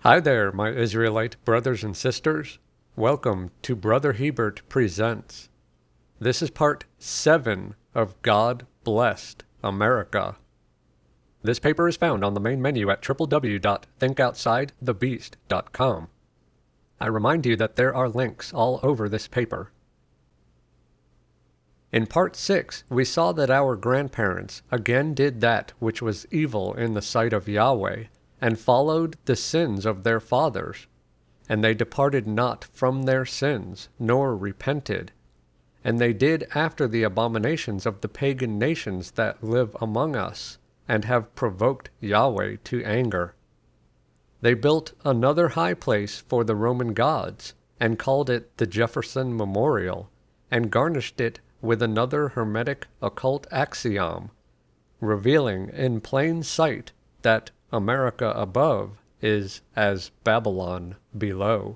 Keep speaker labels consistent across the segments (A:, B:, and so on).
A: Hi there, my Israelite brothers and sisters. Welcome to Brother Hebert Presents. This is part 7 of God Blessed America. This paper is found on the main menu at www.thinkoutsidethebeast.com. I remind you that there are links all over this paper. In part 6, we saw that our grandparents again did that which was evil in the sight of Yahweh, and followed the sins of their fathers. And they departed not from their sins, nor repented. And they did after the abominations of the pagan nations that live among us, and have provoked Yahweh to anger. They built another high place for the Roman gods, and called it the Jefferson Memorial, and garnished it with another hermetic occult axiom, revealing in plain sight that America above is as Babylon below.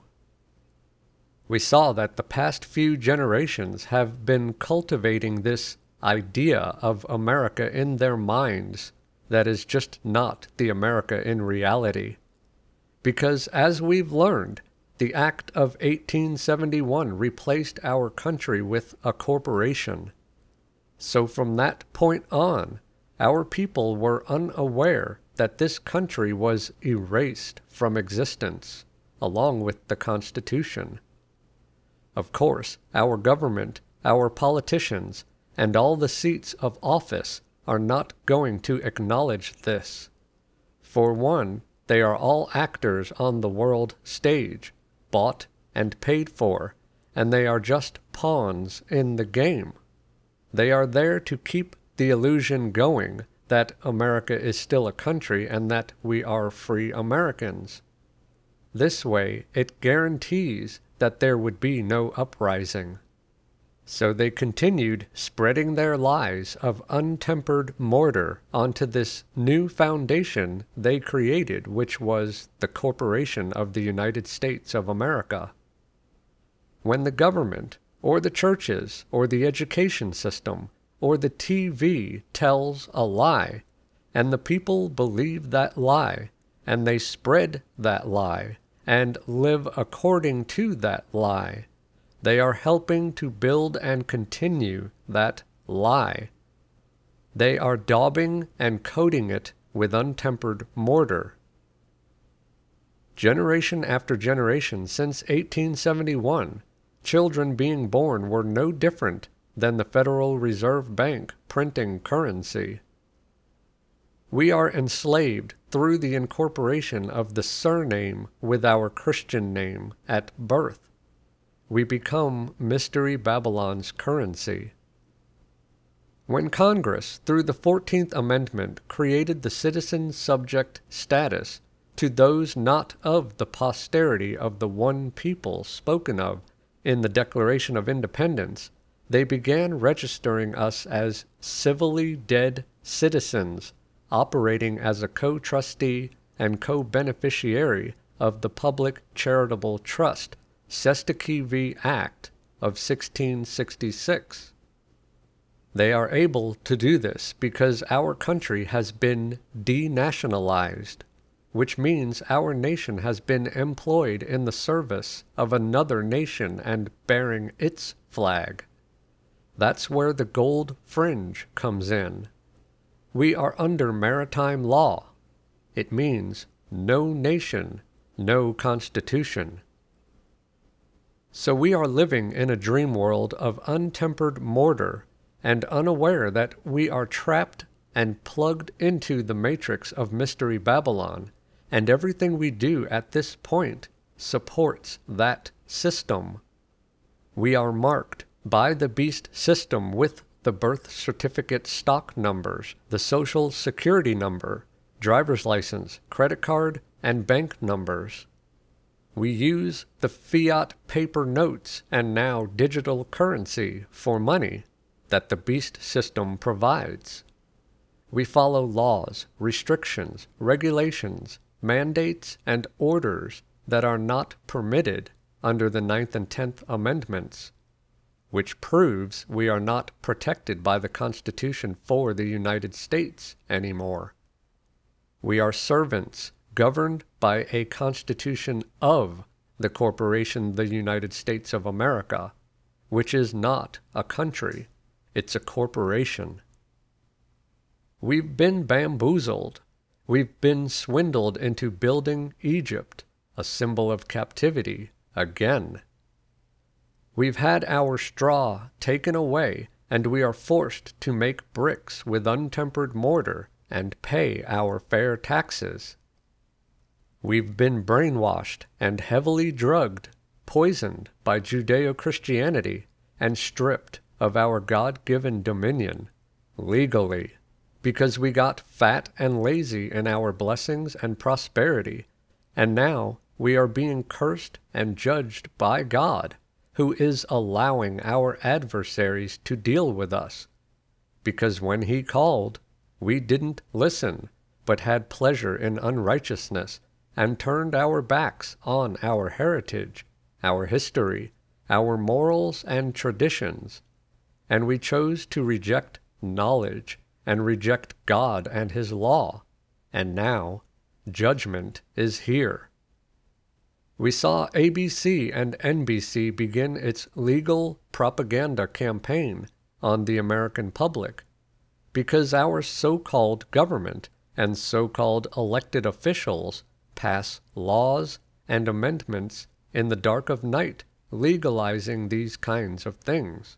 A: We saw that the past few generations have been cultivating this idea of America in their minds that is just not the America in reality. Because as we've learned, the Act of 1871 replaced our country with a corporation. So from that point on, our people were unaware that this country was erased from existence, along with the Constitution. Of course, our government, our politicians, and all the seats of office are not going to acknowledge this. For one, they are all actors on the world stage, bought and paid for, and they are just pawns in the game. They are there to keep the illusion going that America is still a country and that we are free Americans. This way, it guarantees that there would be no uprising. So they continued spreading their lies of untempered mortar onto this new foundation they created, which was the Corporation of the United States of America. When the government, or the churches, or the education system, or the TV tells a lie, and the people believe that lie, and they spread that lie, and live according to that lie, they are helping to build and continue that lie. They are daubing and coating it with untempered mortar. Generation after generation since 1871, children being born were no different than the Federal Reserve Bank printing currency. We are enslaved through the incorporation of the surname with our Christian name at birth. We become Mystery Babylon's currency. When Congress, through the 14th Amendment, created the citizen subject status to those not of the posterity of the one people spoken of in the Declaration of Independence, they began registering us as civilly dead citizens, operating as a co-trustee and co-beneficiary of the Public Charitable Trust Cestui Act of 1666. They are able to do this because our country has been denationalized, which means our nation has been employed in the service of another nation and bearing its flag. That's where the gold fringe comes in. We are under maritime law. It means no nation, no constitution. So we are living in a dream world of untempered mortar and unaware that we are trapped and plugged into the matrix of Mystery Babylon, and everything we do at this point supports that system. We are marked by the beast system with the birth certificate stock numbers, the social security number, driver's license, credit card, and bank numbers. We use the fiat paper notes and now digital currency for money that the beast system provides. We follow laws, restrictions, regulations, mandates, and orders that are not permitted under the 9th and 10th Amendments, which proves we are not protected by the Constitution for the United States anymore. We are servants governed by a constitution of the corporation the United States of America, which is not a country, it's a corporation. We've been bamboozled. We've been swindled into building Egypt, a symbol of captivity, again. We've had our straw taken away, and we are forced to make bricks with untempered mortar and pay our fair taxes. We've been brainwashed and heavily drugged, poisoned by Judeo-Christianity, and stripped of our God-given dominion, legally, because we got fat and lazy in our blessings and prosperity, and now we are being cursed and judged by God, who is allowing our adversaries to deal with us, because when He called, we didn't listen, but had pleasure in unrighteousness, and turned our backs on our heritage, our history, our morals and traditions, and we chose to reject knowledge and reject God and His law, and now judgment is here. We saw ABC and NBC begin its legal propaganda campaign on the American public, because our so-called government and so-called elected officials pass laws and amendments in the dark of night legalizing these kinds of things.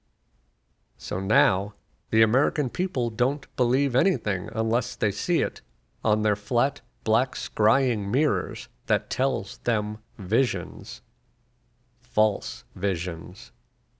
A: So now, the American people don't believe anything unless they see it on their flat, black scrying mirrors that tells them visions. False visions.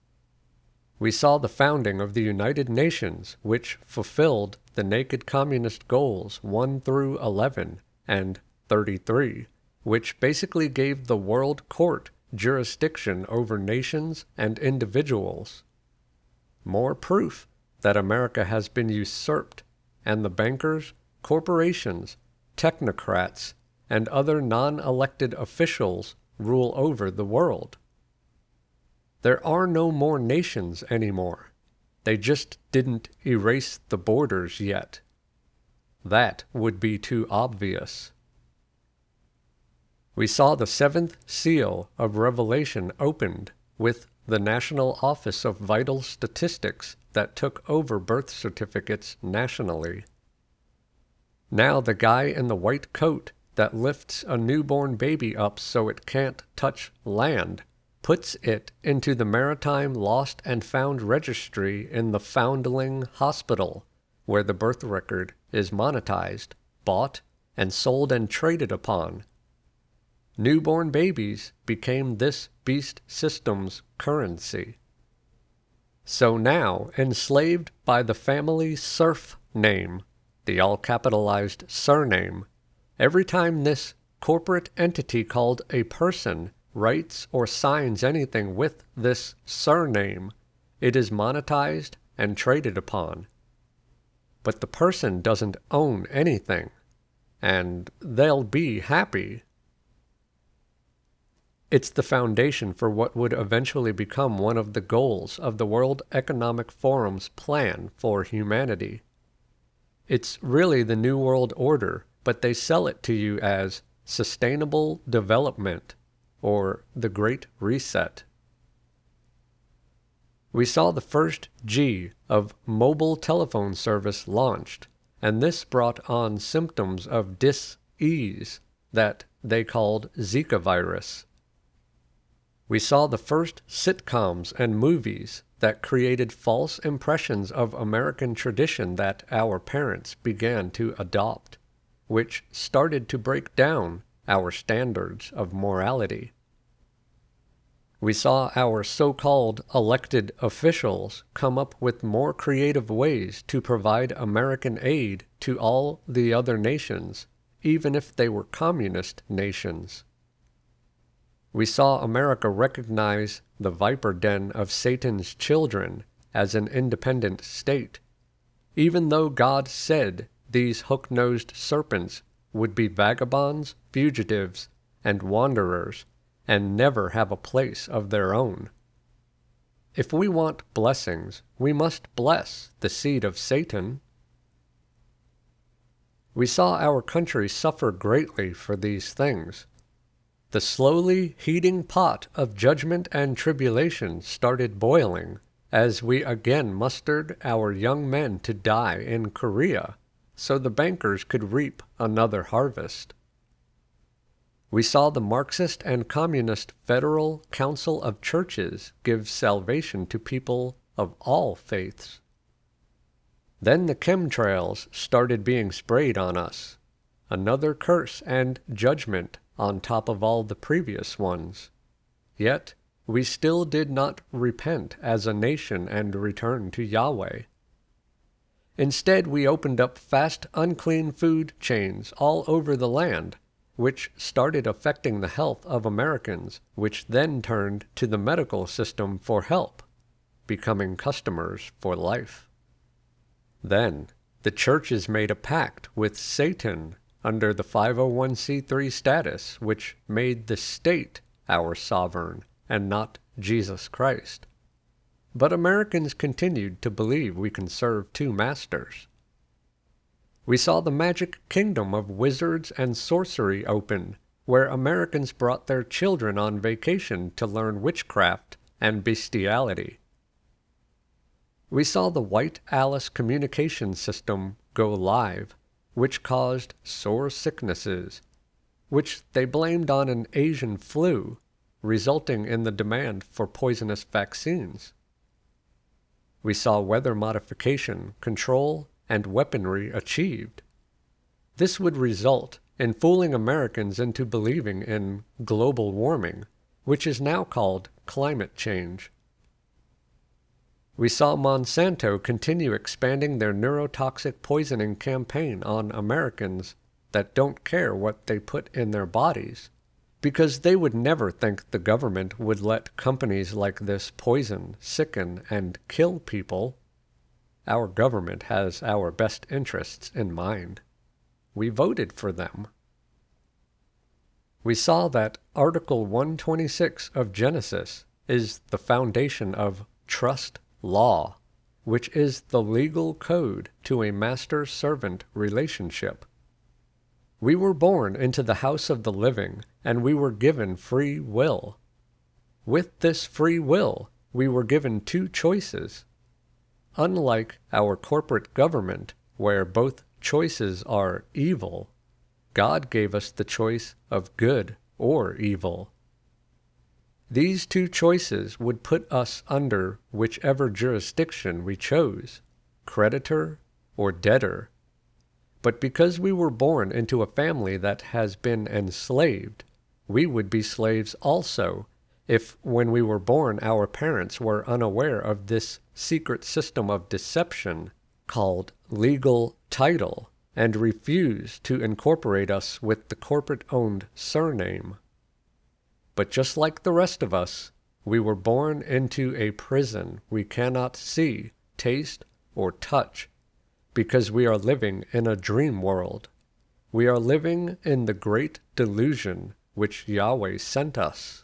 A: We saw the founding of the United Nations, which fulfilled the naked communist goals 1 through 11 and 33, which basically gave the World Court jurisdiction over nations and individuals. More proof that America has been usurped, and the bankers, corporations, technocrats, and other non-elected officials rule over the world. There are no more nations anymore. They just didn't erase the borders yet. That would be too obvious. We saw the 7th seal of Revelation opened with the National Office of Vital Statistics that took over birth certificates nationally. Now the guy in the white coat that lifts a newborn baby up so it can't touch land puts it into the Maritime Lost and Found Registry in the Foundling Hospital, where the birth record is monetized, bought, and sold and traded upon. Newborn babies became this beast system's currency. So now, enslaved by the family serf name, the all-capitalized surname, every time this corporate entity called a person writes or signs anything with this surname, it is monetized and traded upon. But the person doesn't own anything, and they'll be happy. It's the foundation for what would eventually become one of the goals of the World Economic Forum's plan for humanity. It's really the New World Order, but they sell it to you as Sustainable Development, or the Great Reset. We saw the first G of mobile telephone service launched, and this brought on symptoms of dis-ease that they called Zika virus. We saw the first sitcoms and movies that created false impressions of American tradition that our parents began to adopt, which started to break down our standards of morality. We saw our so-called elected officials come up with more creative ways to provide American aid to all the other nations, even if they were communist nations. We saw America recognize the viper den of Satan's children as an independent state, even though God said these hook-nosed serpents would be vagabonds, fugitives, and wanderers, and never have a place of their own. If we want blessings, we must bless the seed of Satan. We saw our country suffer greatly for these things. The slowly heating pot of judgment and tribulation started boiling as we again mustered our young men to die in Korea, so the bankers could reap another harvest. We saw the Marxist and Communist Federal Council of Churches give salvation to people of all faiths. Then the chemtrails started being sprayed on us, another curse and judgment on top of all the previous ones. Yet we still did not repent as a nation and return to Yahweh. Instead, we opened up fast, unclean food chains all over the land, which started affecting the health of Americans, which then turned to the medical system for help, becoming customers for life. Then, the churches made a pact with Satan under the 501c3 status, which made the state our sovereign and not Jesus Christ. But Americans continued to believe we can serve two masters. We saw the magic kingdom of wizards and sorcery open, where Americans brought their children on vacation to learn witchcraft and bestiality. We saw the White Alice communication system go live, which caused sore sicknesses, which they blamed on an Asian flu, resulting in the demand for poisonous vaccines. We saw weather modification, control, and weaponry achieved. This would result in fooling Americans into believing in global warming, which is now called climate change. We saw Monsanto continue expanding their neurotoxic poisoning campaign on Americans that don't care what they put in their bodies, because they would never think the government would let companies like this poison, sicken, and kill people. Our government has our best interests in mind. We voted for them. We saw that Article 126 of Genesis is the foundation of trust law, which is the legal code to a master-servant relationship. We were born into the house of the living, and we were given free will. With this free will, we were given two choices. Unlike our corporate government, where both choices are evil, God gave us the choice of good or evil. These two choices would put us under whichever jurisdiction we chose, creditor or debtor. But because we were born into a family that has been enslaved, we would be slaves also, if when we were born our parents were unaware of this secret system of deception called legal title and refused to incorporate us with the corporate-owned surname. But just like the rest of us, we were born into a prison we cannot see, taste, or touch, because we are living in a dream world. We are living in the great delusion which Yahweh sent us.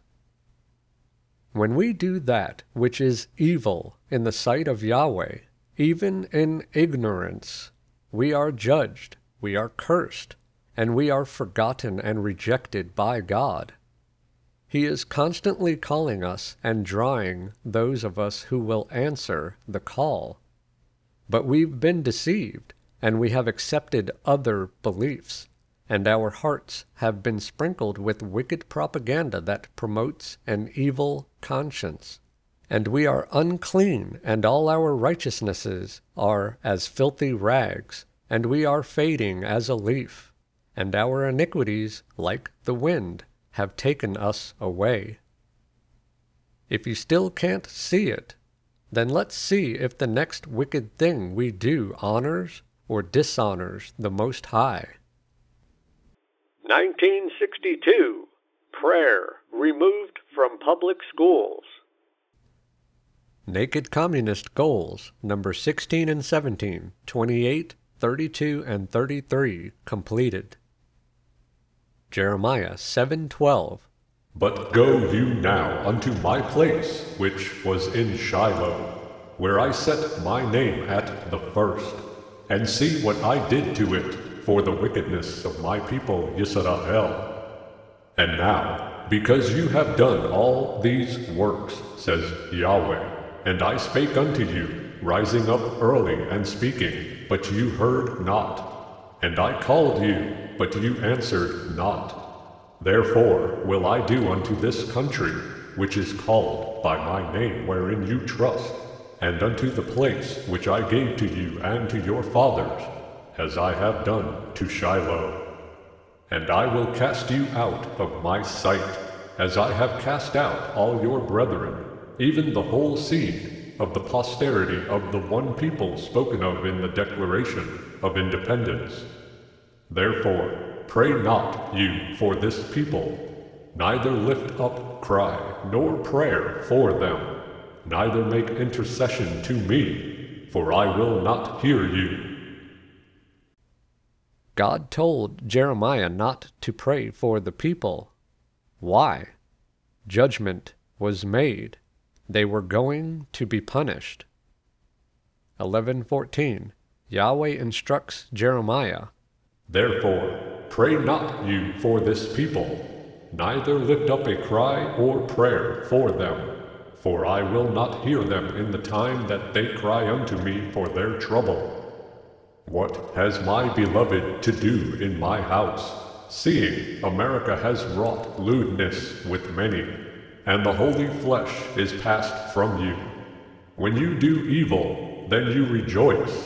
A: When we do that which is evil in the sight of Yahweh, even in ignorance, we are judged, we are cursed, and we are forgotten and rejected by God. He is constantly calling us and drawing those of us who will answer the call. But we've been deceived, and we have accepted other beliefs, and our hearts have been sprinkled with wicked propaganda that promotes an evil conscience. And we are unclean, and all our righteousnesses are as filthy rags, and we are fading as a leaf, and our iniquities, like the wind, have taken us away. If you still can't see it, then let's see if the next wicked thing we do honors or dishonors the Most High. 1962. Prayer removed from public schools. Naked Communist Goals, number 16 and 17, 28, 32, and 33, completed. Jeremiah 7:12.
B: But go you now unto my place, which was in Shiloh, where I set my name at the first, and see what I did to it for the wickedness of my people Yisrael. And now, because you have done all these works, says Yahweh, and I spake unto you, rising up early and speaking, but you heard not. And I called you, but you answered not. Therefore will I do unto this country, which is called by my name wherein you trust, and unto the place which I gave to you and to your fathers, as I have done to Shiloh. And I will cast you out of my sight, as I have cast out all your brethren, even the whole seed of the posterity of the one people spoken of in the Declaration of Independence. Therefore, pray not you for this people, neither lift up cry nor prayer for them, neither make intercession to me, for I will not hear you.
A: God told Jeremiah not to pray for the people. Why? Judgment was made. They were going to be punished. 11:14. Yahweh instructs Jeremiah,
B: Therefore, pray not you for this people, neither lift up a cry or prayer for them, for I will not hear them in the time that they cry unto me for their trouble. What has my beloved to do in my house, seeing America has wrought lewdness with many, and the holy flesh is passed from you? When you do evil, then you rejoice.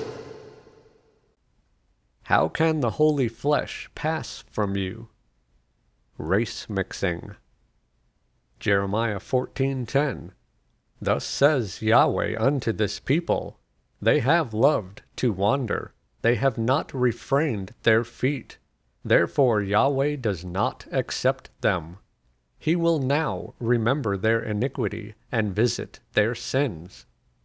A: how can the holy flesh pass from you? Race mixing. Jeremiah 14:10. Thus says Yahweh unto this people, they have loved to wander, they have not refrained their feet. Therefore Yahweh does not accept them. He will now remember their iniquity and visit their sins.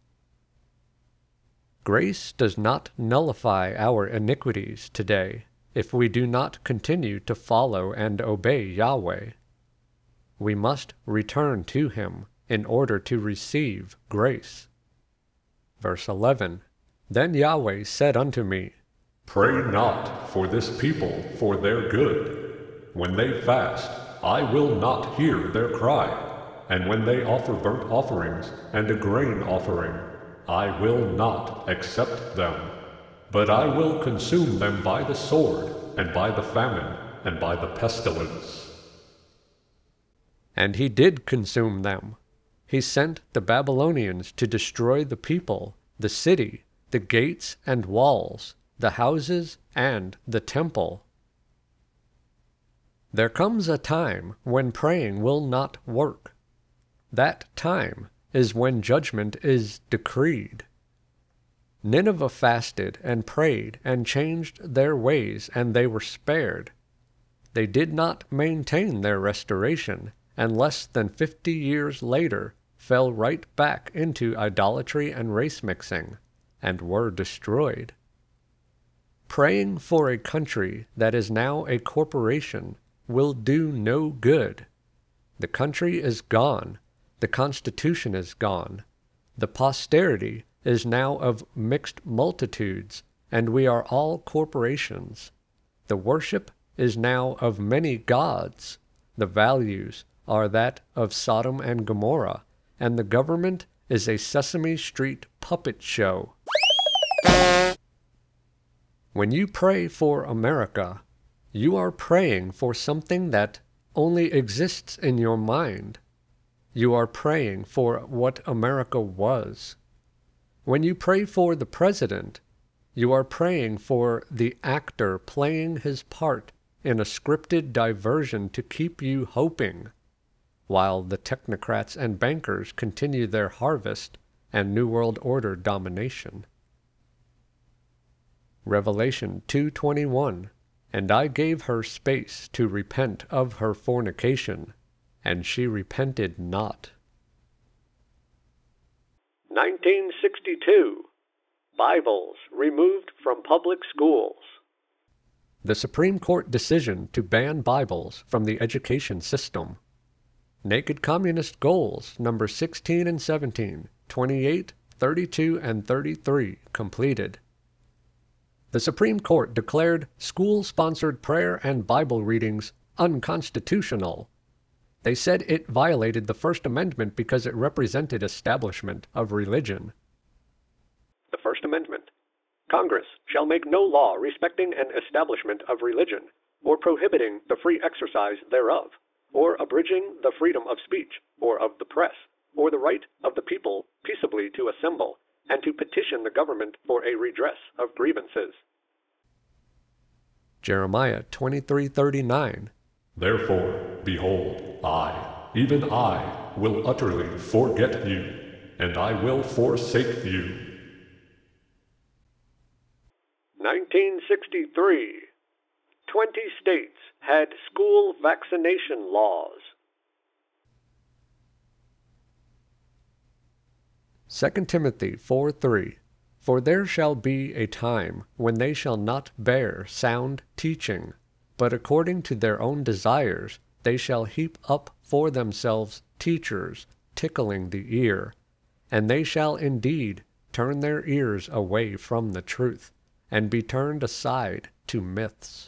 A: Grace does not nullify our iniquities today if we do not continue to follow and obey Yahweh. We must return to Him in order to receive grace. Verse 11. Then Yahweh said unto me,
B: Pray not for this people for their good. When they fast, I will not hear their cry. And when they offer burnt offerings and a grain offering, I will not accept them. But I will consume them by the sword, and by the famine, and by the pestilence.
A: And he did consume them. He sent the Babylonians to destroy the people, the city, the gates and walls, the houses and the temple. There comes a time when praying will not work. That time is when judgment is decreed. Nineveh fasted and prayed and changed their ways, and they were spared. They did not maintain their restoration, and less than 50 years later fell right back into idolatry and race mixing, and were destroyed. Praying for a country that is now a corporation will do no good. The country is gone. The Constitution is gone. The posterity is now of mixed multitudes, and we are all corporations. The worship is now of many gods. The values are that of Sodom and Gomorrah, and the government is a Sesame Street puppet show. When you pray for America, you are praying for something that only exists in your mind. You are praying for what America was. When you pray for the president, you are praying for the actor playing his part in a scripted diversion to keep you hoping, while the technocrats and bankers continue their harvest and New World Order domination. Revelation 2:21. And I gave her space to repent of her fornication, and she repented not. 1962. Bibles removed from public schools. The Supreme Court decision to ban Bibles from the education system. Naked Communist Goals, number 16 and 17, 28, 32, and 33, completed. the Supreme Court declared school-sponsored prayer and Bible readings unconstitutional. They said it violated the First Amendment because it represented establishment of religion.
C: The First Amendment. Congress shall make no law respecting an establishment of religion, or prohibiting the free exercise thereof, or abridging the freedom of speech, or of the press, or the right of the people peaceably to assemble, and to petition the government for a redress of grievances.
A: Jeremiah 23:39.
B: Therefore, behold, I, even I, will utterly forget you, and I will forsake you.
C: 1963. 20 states had school vaccination laws.
A: 2 Timothy 4:3. For there shall be a time when they shall not bear sound teaching, but according to their own desires they shall heap up for themselves teachers, tickling the ear. And they shall indeed turn their ears away from the truth, and be turned aside to myths.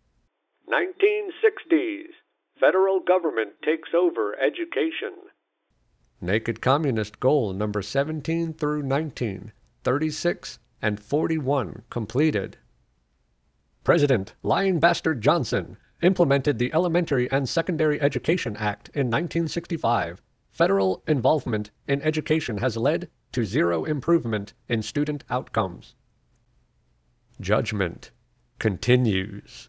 C: 1960s. Federal government takes over education.
A: Naked Communist Goal number 17 through 19, 36 and 41 completed. President Lying Bastard Johnson implemented the Elementary and Secondary Education Act in 1965. Federal involvement in education has led to zero improvement in student outcomes. Judgment continues.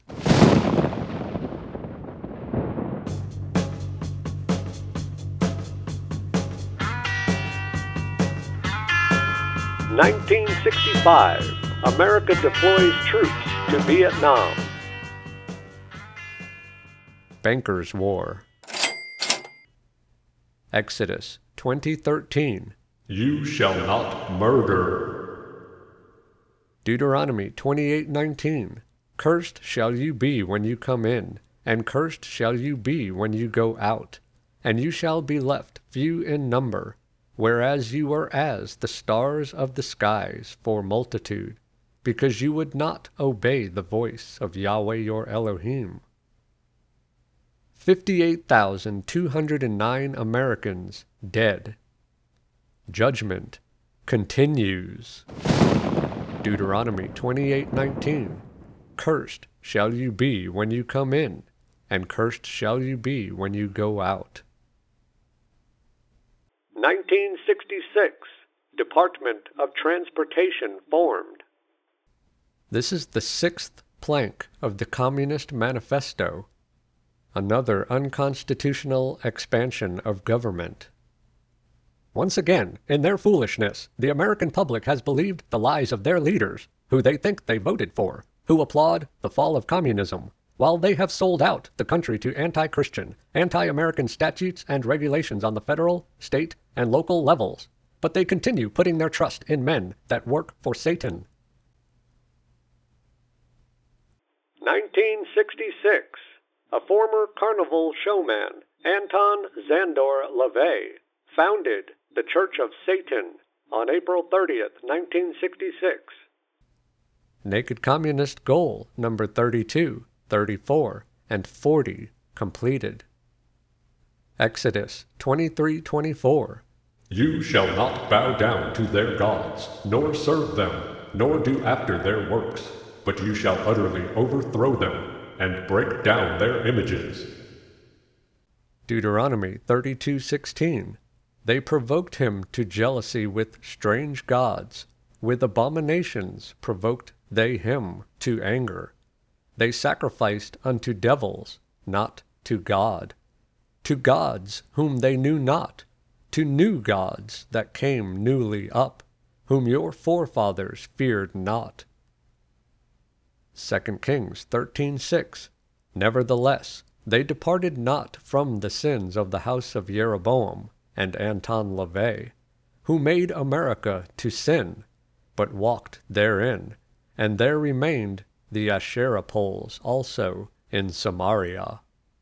C: '65. America deploys troops to Vietnam.
A: Bankers' War. Exodus 20:13.
B: You shall not murder.
A: Deuteronomy 28:19. Cursed shall you be when you come in, and cursed shall you be when you go out, and you shall be left few in number, whereas you are as the stars of the skies for multitude, because you would not obey the voice of Yahweh your Elohim. 58,209 Americans dead. Judgment continues. Deuteronomy 28:19. Cursed shall you be when you come in, and cursed shall you be when you go out.
C: 1966. Department of Transportation formed.
A: This is the sixth plank of the Communist Manifesto, another unconstitutional expansion of government. Once again, in their foolishness, the American public has believed the lies of their leaders, who they think they voted for, who applaud the fall of communism, while they have sold out the country to anti-Christian, anti-American statutes and regulations on the federal, state, and local levels. But they continue putting their trust in men that work for Satan.
C: 1966. A former carnival showman, Anton Szandor LaVey, founded the Church of Satan on April 30th, 1966.
A: Naked Communist Goal number 32, 34, and 40 completed. Exodus 23:24.
B: You shall not bow down to their gods, nor serve them, nor do after their works, but you shall utterly overthrow them, and break down their images.
A: Deuteronomy 32:16. They provoked him to jealousy with strange gods. With abominations provoked they him to anger. They sacrificed unto devils, not to God. To gods whom they knew not, to new gods that came newly up, whom your forefathers feared not. 2 Kings 13:6. Nevertheless, they departed not from the sins of the house of Jeroboam and Anton LaVey, who made America to sin, but walked therein, and there remained the Asherah poles also in Samaria.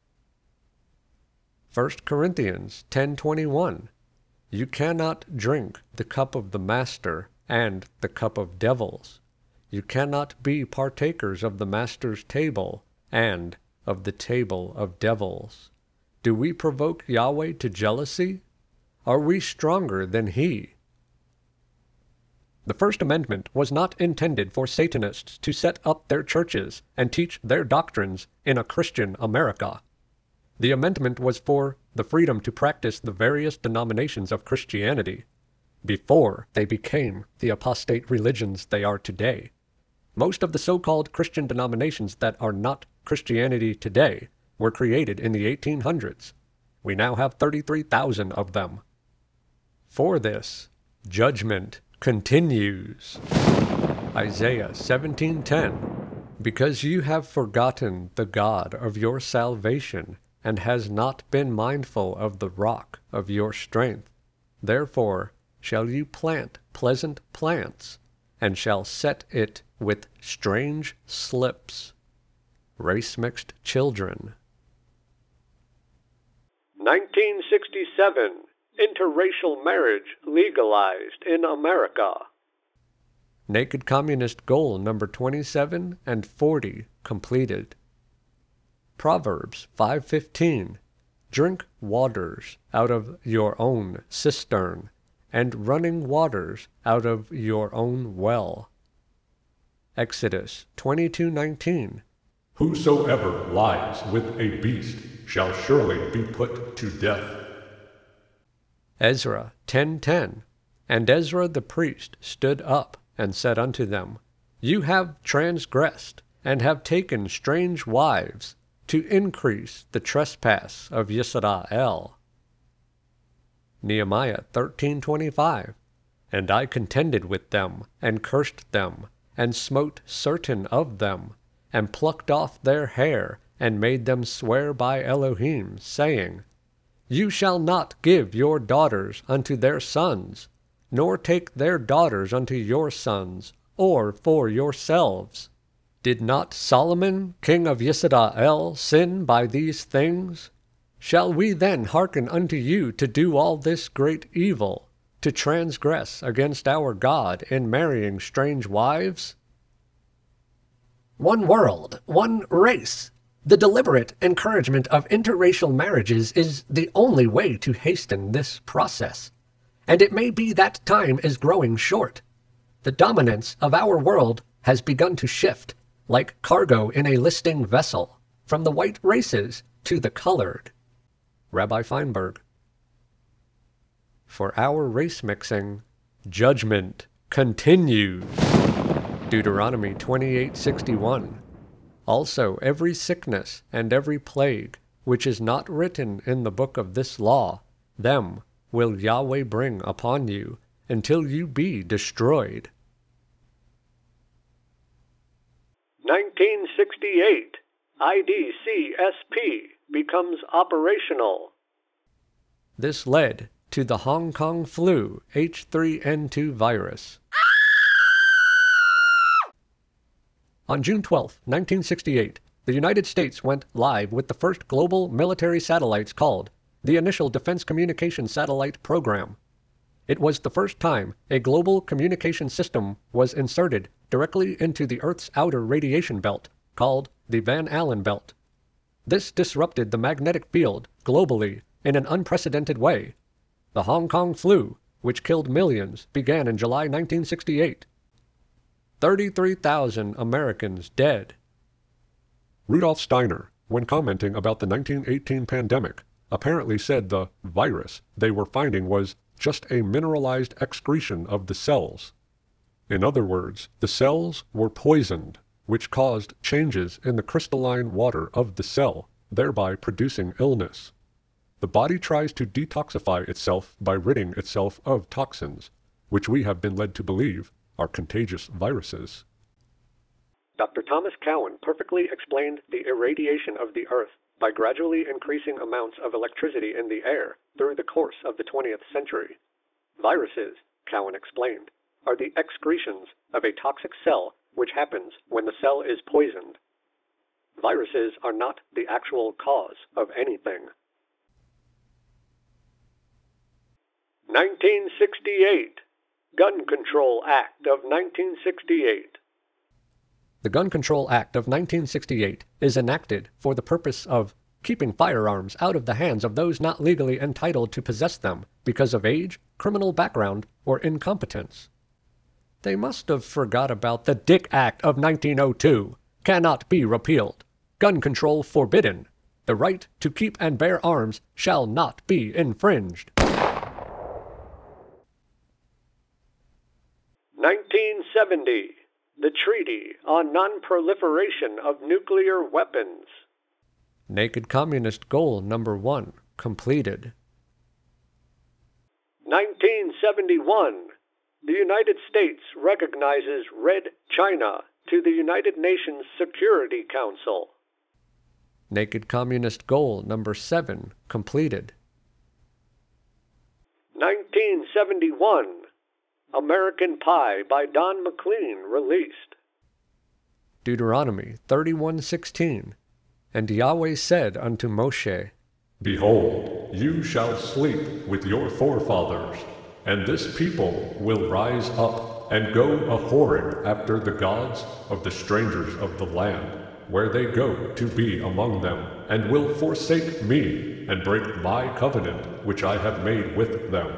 A: 1 Corinthians 10:21. You cannot drink the cup of the master and the cup of devils. You cannot be partakers of the Master's table and of the table of devils. Do we provoke Yahweh to jealousy? Are we stronger than He? The First Amendment was not intended for Satanists to set up their churches and teach their doctrines in a Christian America. The amendment was for the freedom to practice the various denominations of Christianity before they became the apostate religions they are today. Most of the so-called Christian denominations that are not Christianity today were created in the 1800s. We now have 33,000 of them. For this, judgment continues. Isaiah 17:10. Because you have forgotten the God of your salvation, and has not been mindful of the rock of your strength, therefore shall you plant pleasant plants, and shall set it with strange slips. Race-mixed children.
C: 1967. Interracial marriage legalized in America.
A: Naked Communist Goal number 27 and 40 completed. Proverbs 5:15. Drink waters out of your own cistern, and running waters out of your own well. Exodus 22:19.
B: Whosoever lies with a beast shall surely be put to death.
A: Ezra 10:10. And Ezra the priest stood up and said unto them, You have transgressed, and have taken strange wives, to increase the trespass of Yisrael. Nehemiah 13:25. And I contended with them, and cursed them, and smote certain of them, and plucked off their hair, and made them swear by Elohim, saying, You shall not give your daughters unto their sons, nor take their daughters unto your sons, or for yourselves. Did not Solomon, king of Yisrael, sin by these things? Shall we then hearken unto you to do all this great evil, to transgress against our God in marrying strange wives? One world, one race. The deliberate encouragement of interracial marriages is the only way to hasten this process. And it may be that time is growing short. The dominance of our world has begun to shift, like cargo in a listing vessel, from the white races to the colored. Rabbi Feinberg. For our race mixing, judgment continues. Deuteronomy 28:61. Also every sickness and every plague, which is not written in the book of this law, them will Yahweh bring upon you, until you be destroyed.
C: 1968. IDCSP becomes operational.
A: This led to the Hong Kong flu H3N2 virus. On June 12, 1968, the United States went live with the first global military satellites called the Initial Defense Communication Satellite Program. It was the first time a global communication system was inserted directly into the Earth's outer radiation belt, called the Van Allen Belt. This disrupted the magnetic field globally in an unprecedented way. The Hong Kong flu, which killed millions, began in July 1968. 33,000 Americans dead.
B: Rudolf Steiner, when commenting about the 1918 pandemic, apparently said the virus they were finding was just a mineralized excretion of the cells. In other words, the cells were poisoned, which caused changes in the crystalline water of the cell, thereby producing illness. The body tries to detoxify itself by ridding itself of toxins, which we have been led to believe are contagious viruses.
C: Dr. Thomas Cowan perfectly explained the irradiation of the Earth by gradually increasing amounts of electricity in the air through the course of the 20th century. Viruses, Cowan explained, are the excretions of a toxic cell which happens when the cell is poisoned. Viruses are not the actual cause of anything. 1968. Gun Control Act of 1968.
A: The Gun Control Act of 1968 is enacted for the purpose of keeping firearms out of the hands of those not legally entitled to possess them because of age, criminal background, or incompetence. They must have forgot about the Dick Act of 1902. Cannot be repealed. Gun control forbidden. The right to keep and bear arms shall not be infringed.
C: 1970. The Treaty on Non-Proliferation of Nuclear Weapons.
A: Naked Communist Goal Number 1 completed.
C: 1971. The United States recognizes Red China to the United Nations Security Council.
A: Naked Communist Goal Number 7 completed.
C: 1971. American Pie by Don McLean released.
A: Deuteronomy 31:16. And Yahweh said unto Moshe,
B: Behold, you shall sleep with your forefathers, and this people will rise up and go a-whoring after the gods of the strangers of the land, where they go to be among them, and will forsake me, and break my covenant which I have made with them.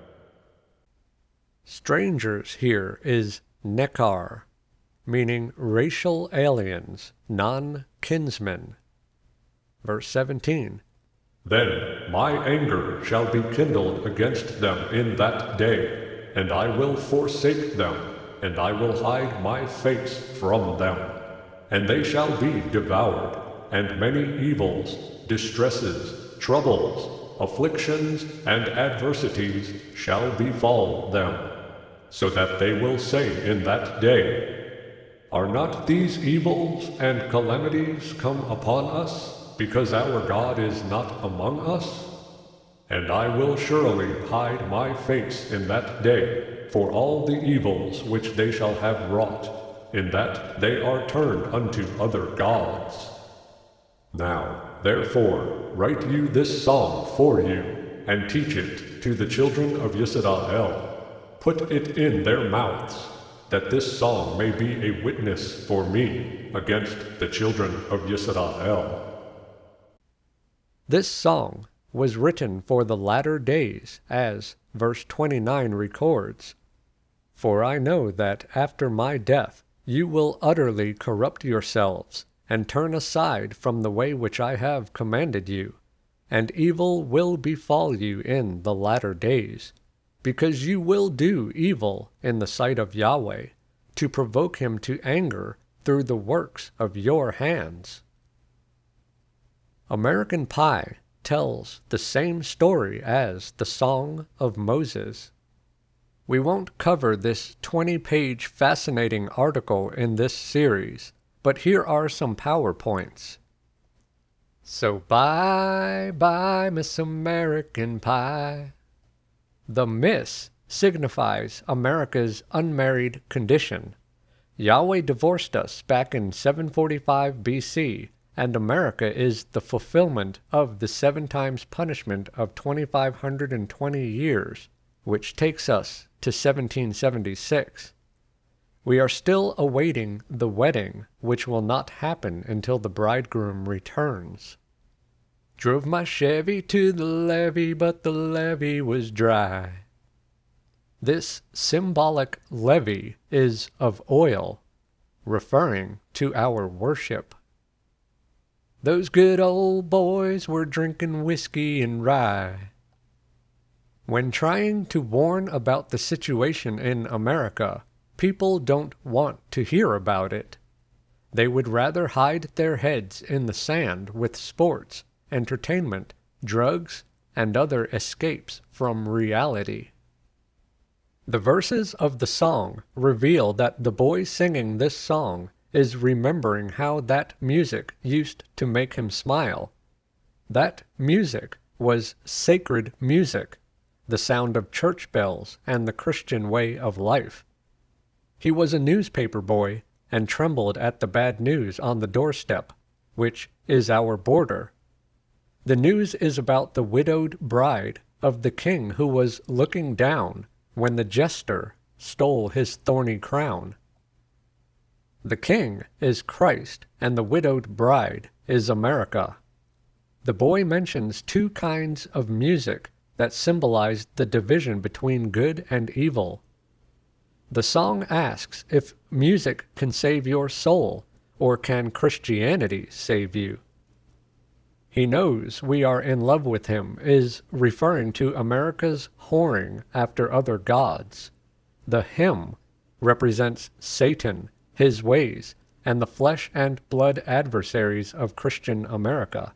A: Strangers here is nekar, meaning racial aliens, non-kinsmen. Verse 17.
B: Then my anger shall be kindled against them in that day, and I will forsake them, and I will hide my face from them. And they shall be devoured, and many evils, distresses, troubles, afflictions, and adversities shall befall them, so that they will say in that day, Are not these evils and calamities come upon us, because our God is not among us? And I will surely hide my face in that day for all the evils which they shall have wrought, in that they are turned unto other gods. Now, therefore, write you this song for you, and teach it to the children of Yisrael. Put it in their mouths, that this song may be a witness for me against the children of Yisrael.
A: This song was written for the latter days, as verse 29 records. For I know that after my death you will utterly corrupt yourselves, and turn aside from the way which I have commanded you, and evil will befall you in the latter days, because you will do evil in the sight of Yahweh, to provoke him to anger through the works of your hands. American Pie tells the same story as the Song of Moses. We won't cover this 20-page fascinating article in this series, but here are some PowerPoints. So bye, Miss American Pie. The Miss signifies America's unmarried condition. Yahweh divorced us back in 745 BC, and America is the fulfillment of the 7 times punishment of 2,520 years, which takes us to 1776. We are still awaiting the wedding, which will not happen until the bridegroom returns. Drove my Chevy to the levee, but the levee was dry. This symbolic levee is of oil, referring to our worship. Those good old boys were drinking whiskey and rye. When trying to warn about the situation in America, people don't want to hear about it. They would rather hide their heads in the sand with sports, entertainment, drugs, and other escapes from reality. The verses of the song reveal that the boy singing this song is remembering how that music used to make him smile. That music was sacred music, the sound of church bells and the Christian way of life. He was a newspaper boy and trembled at the bad news on the doorstep, which is our border. The news is about the widowed bride of the king who was looking down when the jester stole his thorny crown. The king is Christ, and the widowed bride is America. The boy mentions two kinds of music that symbolize the division between good and evil. The song asks if music can save your soul, or can Christianity save you? He knows we are in love with him is referring to America's whoring after other gods. The him represents Satan, his ways, and the flesh and blood adversaries of Christian America.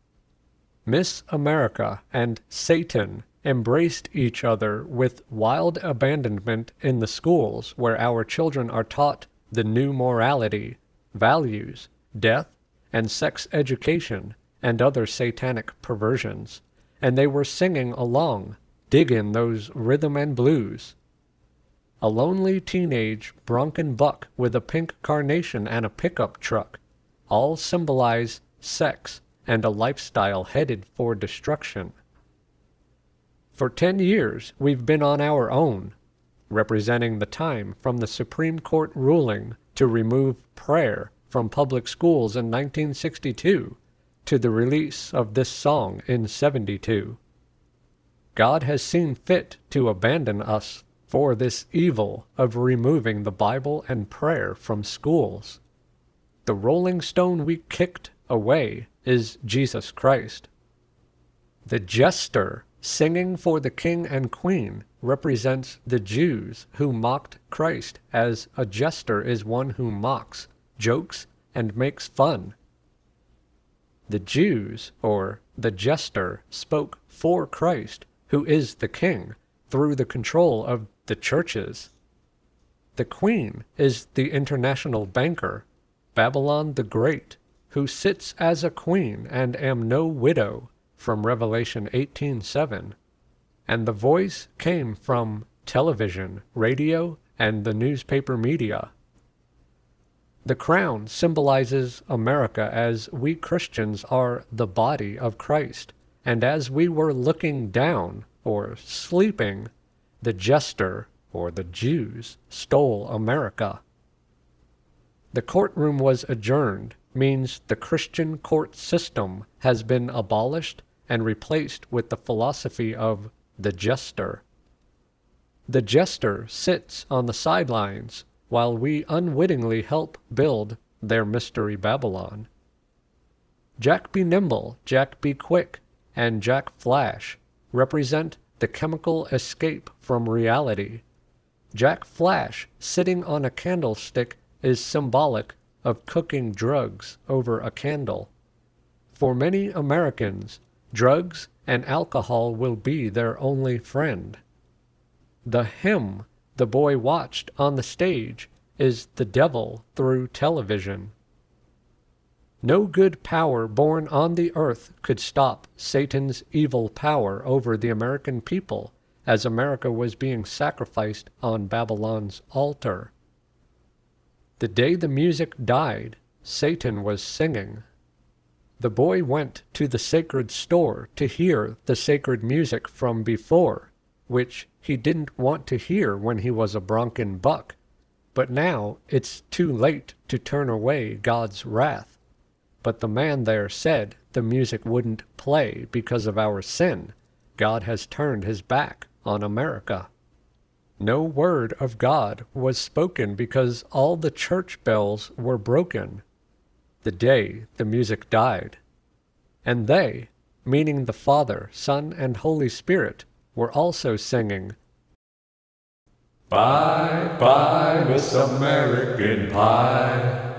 A: Miss America and Satan embraced each other with wild abandonment in the schools where our children are taught the new morality, values, death, and sex education, and other satanic perversions, and they were singing along, digging those rhythm and blues. A lonely teenage bronco buck with a pink carnation and a pickup truck all symbolize sex and a lifestyle headed for destruction. For 10 years, we've been on our own, representing the time from the Supreme Court ruling to remove prayer from public schools in 1962 to the release of this song in 72. God has seen fit to abandon us for this evil of removing the Bible and prayer from schools. The rolling stone we kicked away is Jesus Christ. The jester singing for the king and queen represents the Jews who mocked Christ, as a jester is one who mocks, jokes, and makes fun. The Jews, or the jester, spoke for Christ, who is the king, through the control of the churches. The queen is the international banker, Babylon the Great, who sits as a queen and am no widow, from Revelation 18:7. And the voice came from television, radio, and the newspaper media. The crown symbolizes America as we Christians are the body of Christ, and as we were looking down, or sleeping, the jester, or the Jews, stole America. The courtroom was adjourned means the Christian court system has been abolished and replaced with the philosophy of the jester. The jester sits on the sidelines while we unwittingly help build their mystery Babylon. Jack Be Nimble, Jack Be Quick, and Jack Flash represent the chemical escape from reality. Jack Flash sitting on a candlestick is symbolic of cooking drugs over a candle. For many Americans, drugs and alcohol will be their only friend. The hymn the boy watched on the stage is the devil through television. No good power born on the earth could stop Satan's evil power over the American people as America was being sacrificed on Babylon's altar. The day the music died, Satan was singing. The boy went to the sacred store to hear the sacred music from before, which he didn't want to hear when he was a bronco buck. But now it's too late to turn away God's wrath. But the man there said the music wouldn't play because of our sin. God has turned his back on America. No word of God was spoken because all the church bells were broken the day the music died. And they, meaning the Father, Son, and Holy Spirit, were also singing,
B: Bye, bye, Miss American Pie.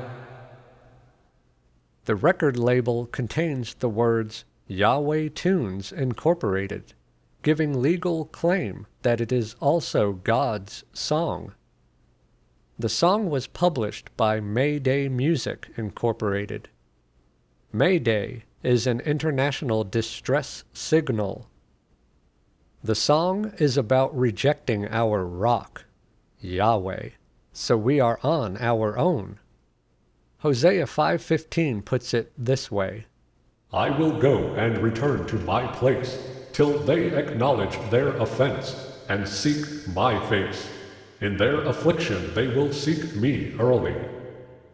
A: The record label contains the words Yahweh Tunes Incorporated, giving legal claim that it is also God's song. The song was published by Mayday Music Incorporated. Mayday is an international distress signal. The song is about rejecting our rock, Yahweh, so we are on our own. Hosea 5:15 puts it this way,
B: I will go and return to my place, till they acknowledge their offense, and seek my face. In their affliction they will seek me early.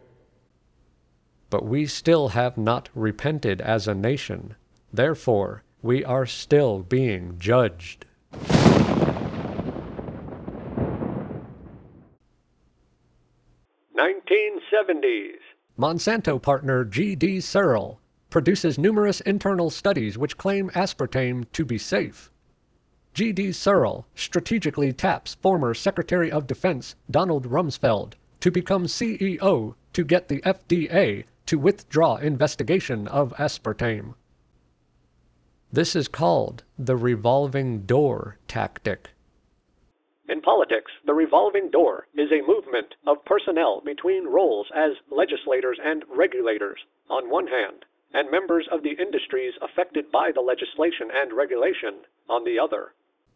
A: But we still have not repented as a nation. Therefore, we are still being judged.
C: (1970s).
A: Monsanto partner G.D. Searle produces numerous internal studies which claim aspartame to be safe. G.D. Searle strategically taps former Secretary of Defense Donald Rumsfeld to become CEO to get the FDA to withdraw investigation of aspartame. This is called the revolving door tactic.
C: In politics, the revolving door is a movement of personnel between roles as legislators and regulators, on one hand, and members of the industries affected by the legislation and regulation, on the other.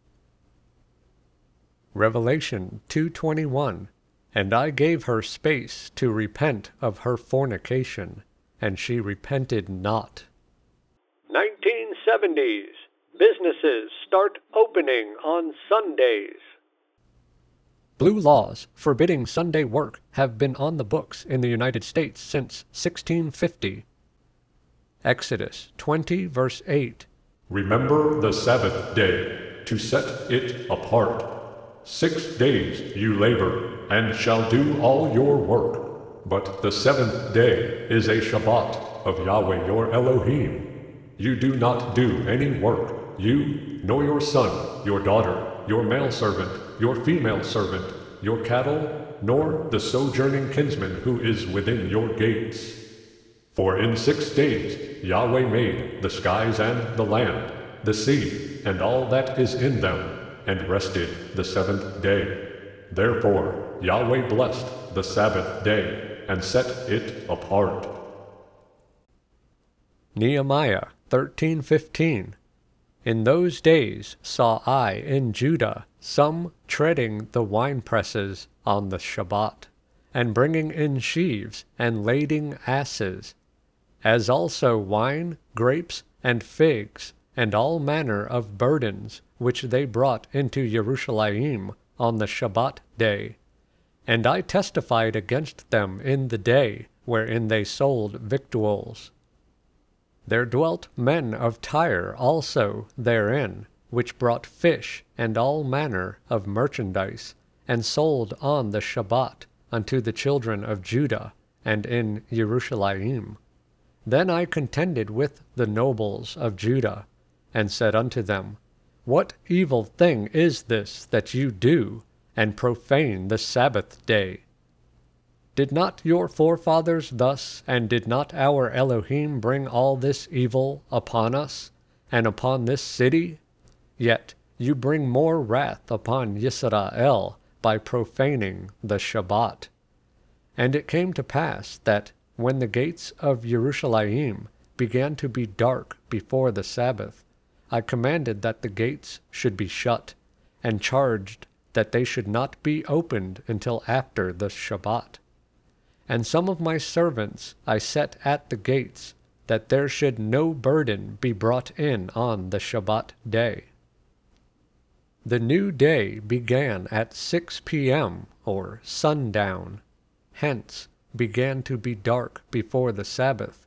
A: Revelation 2:21. And I gave her space to repent of her fornication, and she repented not.
C: 1970s. Businesses start opening on Sundays.
A: Blue laws forbidding Sunday work have been on the books in the United States since 1650. Exodus 20, verse 8.
B: Remember the Sabbath day, to set it apart. 6 days you labor, and shall do all your work. But the 7th day is a Shabbat of Yahweh your Elohim. You do not do any work, you, nor your son, your daughter, your male servant, your female servant, your cattle, nor the sojourning kinsman who is within your gates. For in 6 days Yahweh made the skies and the land, the sea, and all that is in them, and rested the 7th day. Therefore Yahweh blessed the Sabbath day, and set it apart.
A: Nehemiah 13:15. In those days saw I in Judah some treading the winepresses on the Shabbat, and bringing in sheaves, and lading asses, as also wine, grapes, and figs, and all manner of burdens, which they brought into Jerusalem on the Shabbat day. And I testified against them in the day wherein they sold victuals. There dwelt men of Tyre also therein, which brought fish and all manner of merchandise, and sold on the Shabbat unto the children of Judah, and in Jerusalem. Then I contended with the nobles of Judah, and said unto them, What evil thing is this that you do, and profane the Sabbath day? Did not your forefathers thus, and did not our Elohim bring all this evil upon us, and upon this city? Yet you bring more wrath upon Yisrael by profaning the Shabbat. And it came to pass that, when the gates of Jerusalem began to be dark before the Sabbath, I commanded that the gates should be shut, and charged that they should not be opened until after the Shabbat. And some of my servants I set at the gates, that there should no burden be brought in on the Shabbat day. The new day began at 6 p.m., or sundown. Hence began to be dark before the Sabbath.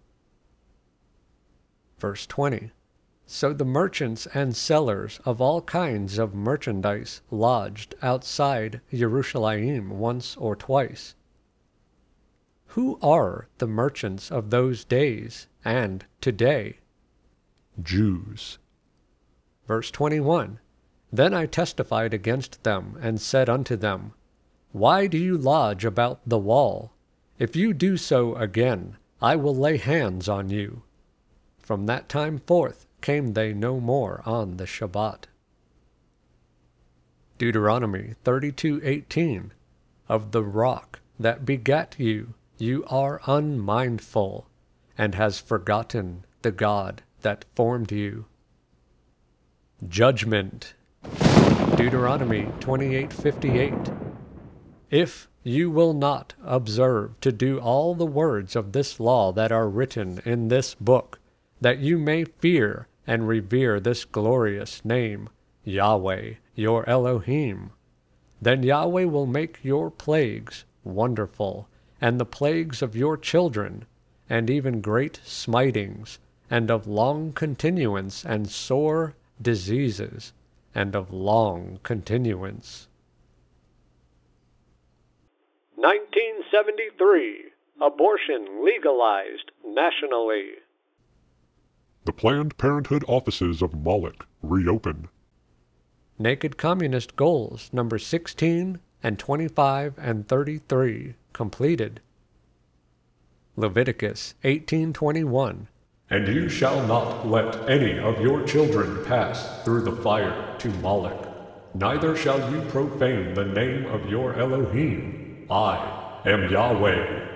A: Verse 20. So the merchants and sellers of all kinds of merchandise lodged outside Jerusalem once or twice. Who are the merchants of those days and today?
B: Jews.
A: Verse 21. Then I testified against them, and said unto them, Why do you lodge about the wall? If you do so again, I will lay hands on you. From that time forth came they no more on the Shabbat. Deuteronomy 32:18. Of the rock that begat you, you are unmindful, and has forgotten the God that formed you. Judgment. Deuteronomy 28:58. If you will not observe to do all the words of this law that are written in this book, that you may fear and revere this glorious name, Yahweh, your Elohim, then Yahweh will make your plagues wonderful, and the plagues of your children, and even great smitings, and of long continuance, and sore diseases, and of long continuance.
C: 1973. Abortion legalized nationally.
B: The Planned Parenthood offices of Moloch reopen.
A: Naked Communist Goals number 16 and 25 and 33 completed. Leviticus 18:21.
B: And you shall not let any of your children pass through the fire to Moloch, neither shall you profane the name of your Elohim. I am Yahweh.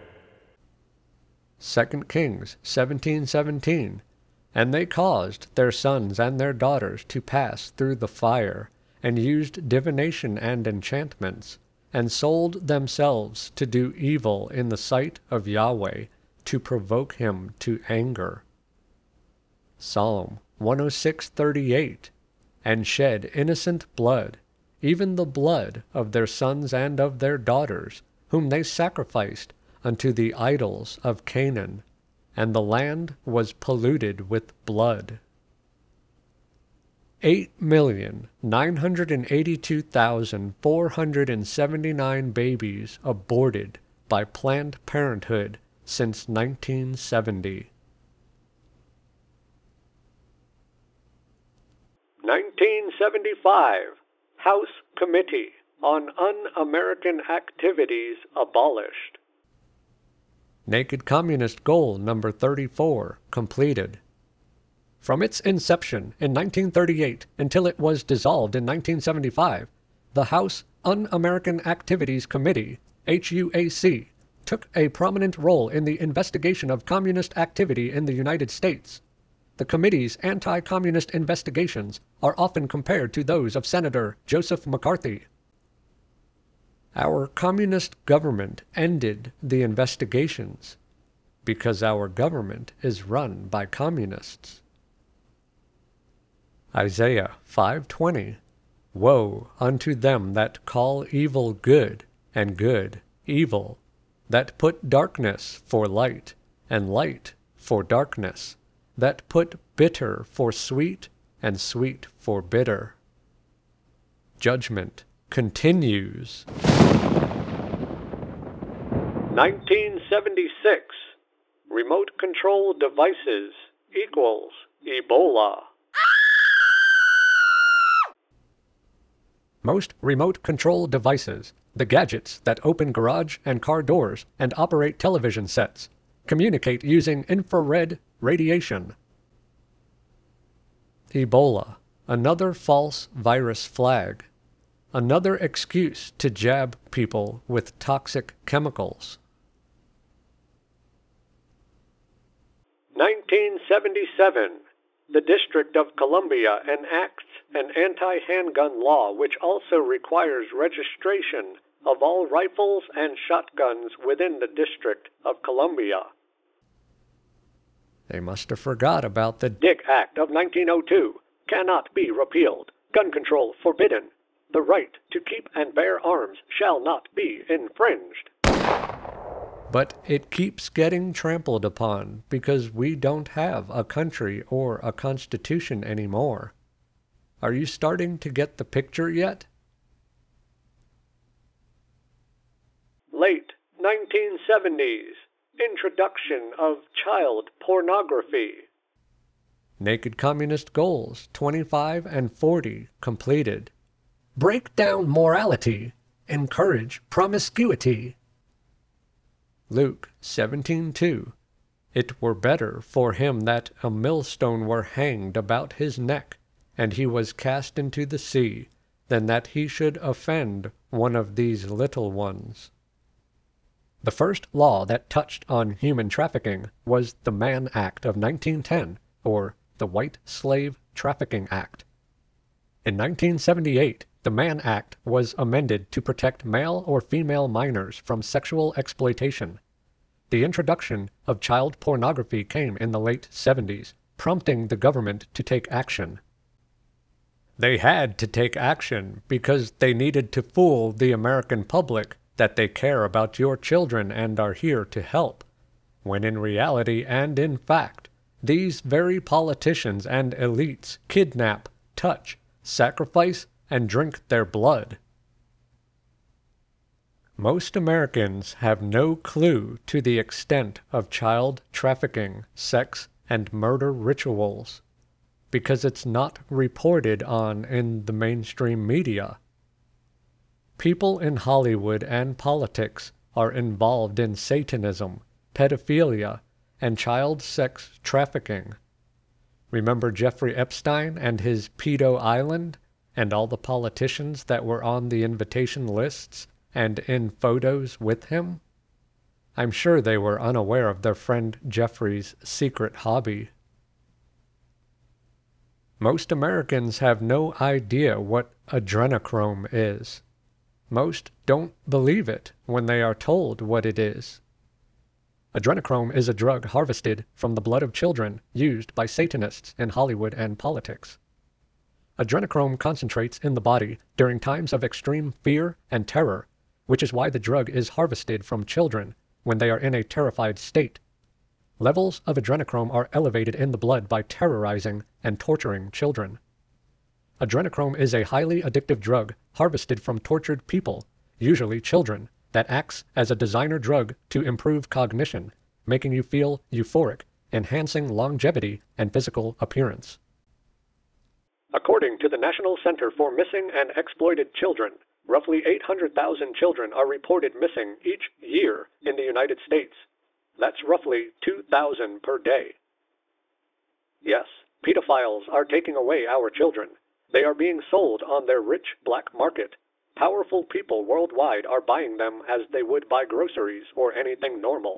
A: 2 Kings 17:17. And they caused their sons and their daughters to pass through the fire, and used divination and enchantments, and sold themselves to do evil in the sight of Yahweh, to provoke him to anger. Psalm 106:38. And shed innocent blood, even the blood of their sons and of their daughters, whom they sacrificed unto the idols of Canaan, and the land was polluted with blood. 8,982,479 babies aborted by Planned Parenthood since 1970.
C: 1975. House Committee on Un-American Activities abolished.
A: Naked Communist Goal number 34 completed. From its inception in 1938 until it was dissolved in 1975, the House Un-American Activities Committee, HUAC, took a prominent role in the investigation of communist activity in the United States. The committee's anti-communist investigations are often compared to those of Senator Joseph McCarthy. Our communist government ended the investigations because our government is run by communists. Isaiah 5:20. Woe unto them that call evil good, and good evil, that put darkness for light, and light for darkness, that put bitter for sweet, and sweet for bitter. Judgment continues.
C: 1976. Remote control devices equals Ebola.
A: Most remote control devices, the gadgets that open garage and car doors and operate television sets, communicate using infrared radiation. Ebola, another false virus flag, another excuse to jab people with toxic chemicals.
C: 1977. The District of Columbia enacts an anti-handgun law which also requires registration of all rifles and shotguns within the District of Columbia.
A: They must have forgot about the
C: Dick Act of 1902 cannot be repealed. Gun control forbidden. The right to keep and bear arms shall not be infringed.
A: But it keeps getting trampled upon because we don't have a country or a constitution anymore. Are you starting to get the picture yet?
C: Late 1970s. Introduction of child pornography.
A: Naked Communist Goals 25 and 40 completed. Break down morality. Encourage promiscuity. Luke 17:2. It were better for him that a millstone were hanged about his neck, and he was cast into the sea, than that he should offend one of these little ones. The first law that touched on human trafficking was the Mann Act of 1910, or the White Slave Trafficking Act. In 1978, the Mann Act was amended to protect male or female minors from sexual exploitation. The introduction of child pornography came in the late 70s, prompting the government to take action. They had to take action because they needed to fool the American public that they care about your children and are here to help. when in reality and in fact, these very politicians and elites kidnap, touch, sacrifice, and drink their blood. Most Americans have no clue to the extent of child trafficking, sex, and murder rituals, because it's not reported on in the mainstream media. People in Hollywood and politics are involved in Satanism, pedophilia, and child sex trafficking. Remember Jeffrey Epstein and his Pedo Island, and all the politicians that were on the invitation lists and in photos with him? I'm sure they were unaware of their friend Jeffrey's secret hobby. Most Americans have no idea what adrenochrome is. Most don't believe it when they are told what it is. Adrenochrome is a drug harvested from the blood of children used by Satanists in Hollywood and politics. Adrenochrome concentrates in the body during times of extreme fear and terror, which is why the drug is harvested from children when they are in a terrified state. Levels of adrenochrome are elevated in the blood by terrorizing and torturing children. Adrenochrome is a highly addictive drug harvested from tortured people, usually children, that acts as a designer drug to improve cognition, making you feel euphoric, enhancing longevity and physical appearance.
C: According to the National Center for Missing and Exploited Children, roughly 800,000 children are reported missing each year in the United States. That's roughly 2,000 per day. Yes, pedophiles are taking away our children. They are being sold on their rich black market. Powerful people worldwide are buying them as they would buy groceries or anything normal.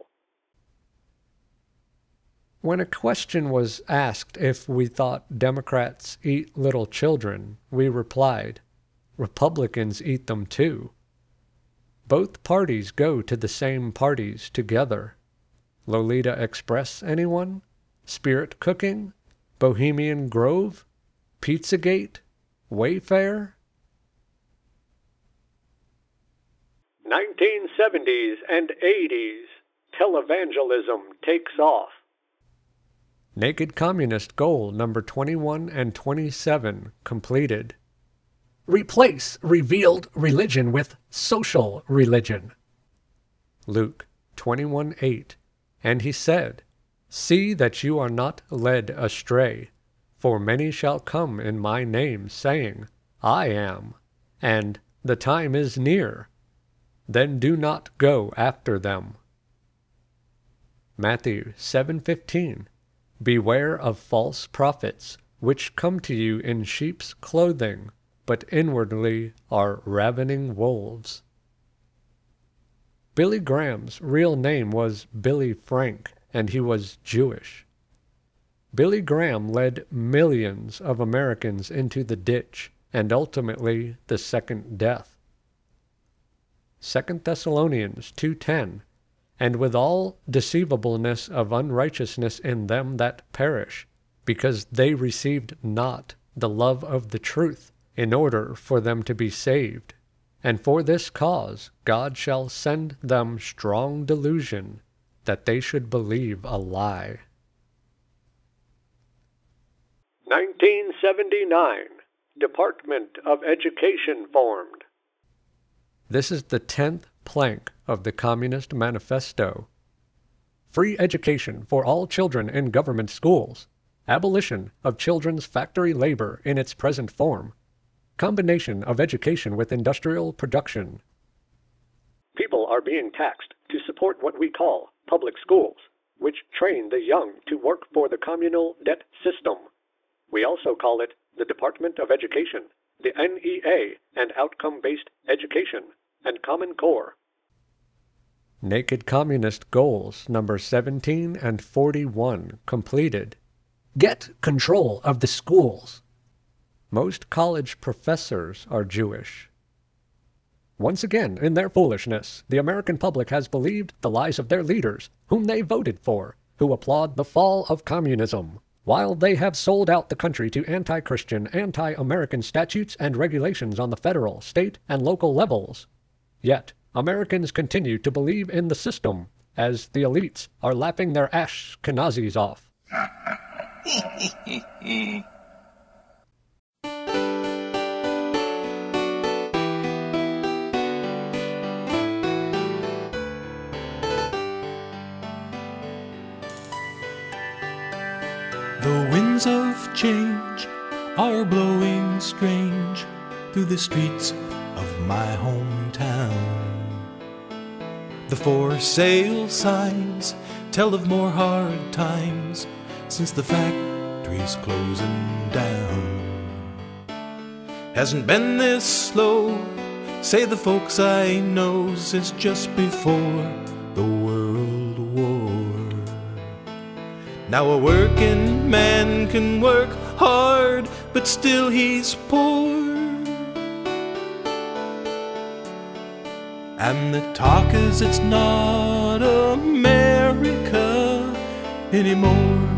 A: When a question was asked if we thought Democrats eat little children, we replied, Republicans eat them too. Both parties go to the same parties together. Lolita Express, anyone? Spirit Cooking? Bohemian Grove? Pizzagate? Wayfair?
C: 1970s and 80s, televangelism takes off.
A: Naked Communist Goal number 21 and 27 completed. Replace revealed religion with social religion. Luke 21:8. And he said, See that you are not led astray, for many shall come in my name, saying, I am, and the time is near. Then do not go after them. Matthew 7:15. Beware of false prophets, which come to you in sheep's clothing, but inwardly are ravening wolves. Billy Graham's real name was Billy Frank, and he was Jewish. Billy Graham led millions of Americans into the ditch, and ultimately the second death. 2 Thessalonians 2:10. And with all deceivableness of unrighteousness in them that perish, because they received not the love of the truth, in order for them to be saved. And for this cause God shall send them strong delusion, that they should believe a lie.
C: 1979, Department of Education formed.
A: This is the 10th plank of the Communist Manifesto. Free education for all children in government schools. Abolition of children's factory labor in its present form. Combination of education with industrial production.
C: People are being taxed to support what we call public schools, which train the young to work for the communal debt system. We also call it the Department of Education, the NEA, and Outcome-Based Education, and Common Core.
A: Naked Communist Goals number 17 and 41 completed. Get control of the schools. Most college professors are Jewish. Once again, in their foolishness, the American public has believed the lies of their leaders, whom they voted for, who applaud the fall of communism, while they have sold out the country to anti-Christian, anti-American statutes and regulations on the federal, state, and local levels. Yet, Americans continue to believe in the system as the elites are lapping their Ashkenazis off.
D: The winds of change are blowing strange through the streets of my hometown. The for sale signs tell of more hard times since the factory's closing down. Hasn't been this slow, say the folks I know, since just before the World War. Now a working man can work hard, but still he's poor. And the talk is it's not America anymore.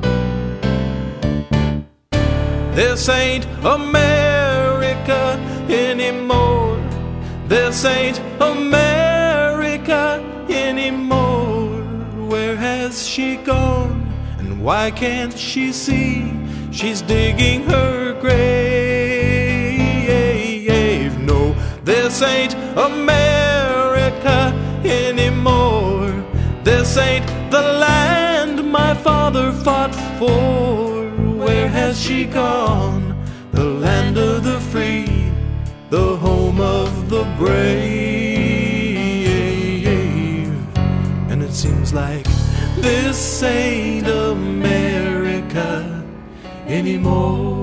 D: This ain't America anymore. This ain't America anymore. Where has she gone? And why can't she see? She's digging her grave. No, this ain't America anymore. This ain't the land my father fought for. Where has she gone? The land of the free, the home of the brave. And it seems like this ain't America anymore.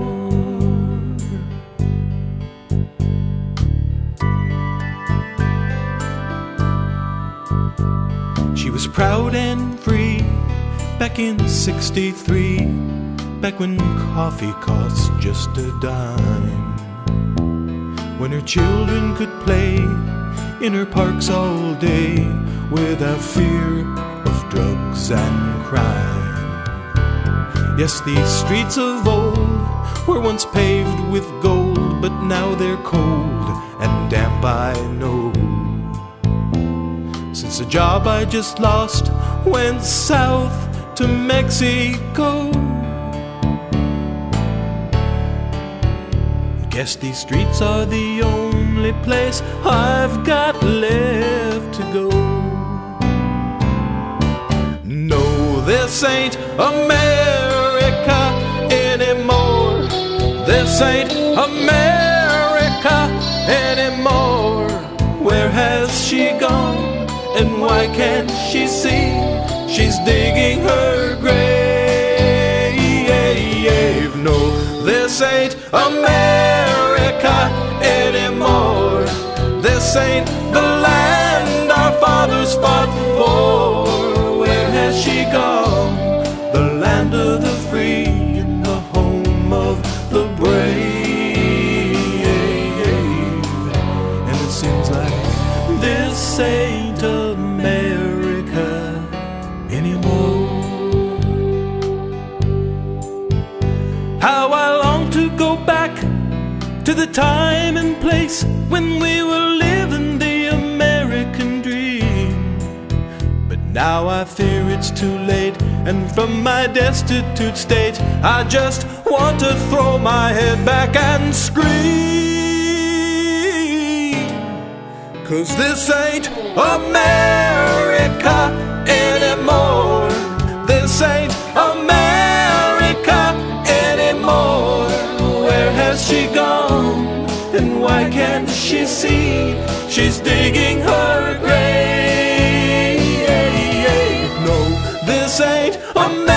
D: She was proud and free back in '63, back when coffee cost just a dime, when her children could play in her parks all day without fear of drugs and crime. Yes, these streets of old were once paved with gold, but now they're cold and damp, I know. Since the job I just lost went south to Mexico, guess these streets are the only place I've got left to go. No, this ain't America anymore. This ain't America anymore. Where has she gone? And why can't she see? She's digging her grave. No, this ain't America anymore. This ain't the land our fathers fought for. Where has she gone? The land of the free and the home of the brave. And it seems like this ain't America anymore. How I long to go back to the time and place when we were living the American dream. But now I fear it's too late, and from my destitute state I just want to throw my head back and scream. 'Cause this ain't America anymore. This ain't America anymore. Where has she gone? And why can't she see? She's digging her grave. No, this ain't America